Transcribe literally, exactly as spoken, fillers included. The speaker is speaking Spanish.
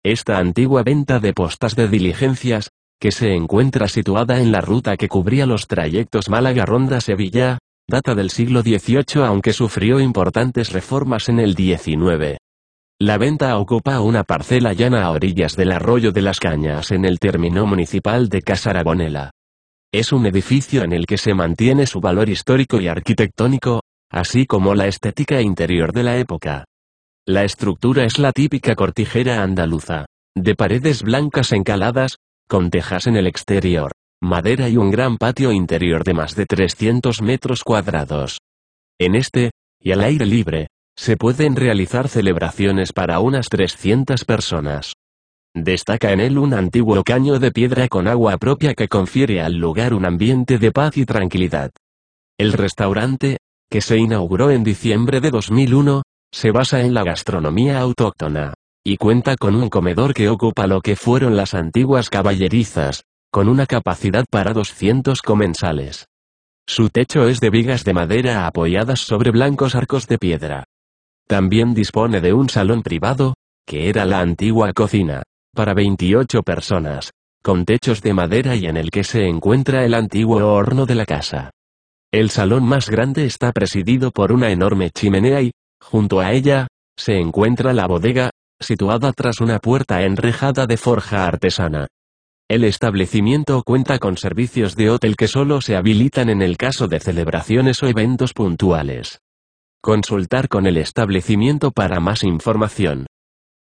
Esta antigua venta de postas de diligencias, que se encuentra situada en la ruta que cubría los trayectos Málaga-Ronda-Sevilla, data del siglo dieciocho aunque sufrió importantes reformas en el diecinueve. La venta ocupa una parcela llana a orillas del Arroyo de las Cañas en el término municipal de Casaragonela. Es un edificio en el que se mantiene su valor histórico y arquitectónico, así como la estética interior de la época. La estructura es la típica cortijera andaluza, de paredes blancas encaladas, con tejas en el exterior, madera y un gran patio interior de más de trescientos metros cuadrados. En este, y al aire libre, se pueden realizar celebraciones para unas trescientas personas. Destaca en él un antiguo caño de piedra con agua propia que confiere al lugar un ambiente de paz y tranquilidad. El restaurante, que se inauguró en diciembre de dos mil uno, se basa en la gastronomía autóctona, y cuenta con un comedor que ocupa lo que fueron las antiguas caballerizas, con una capacidad para doscientos comensales. Su techo es de vigas de madera apoyadas sobre blancos arcos de piedra. También dispone de un salón privado, que era la antigua cocina, para veintiocho personas, con techos de madera y en el que se encuentra el antiguo horno de la casa. El salón más grande está presidido por una enorme chimenea y, junto a ella, se encuentra la bodega, situada tras una puerta enrejada de forja artesana. El establecimiento cuenta con servicios de hotel que solo se habilitan en el caso de celebraciones o eventos puntuales. Consultar con el establecimiento para más información.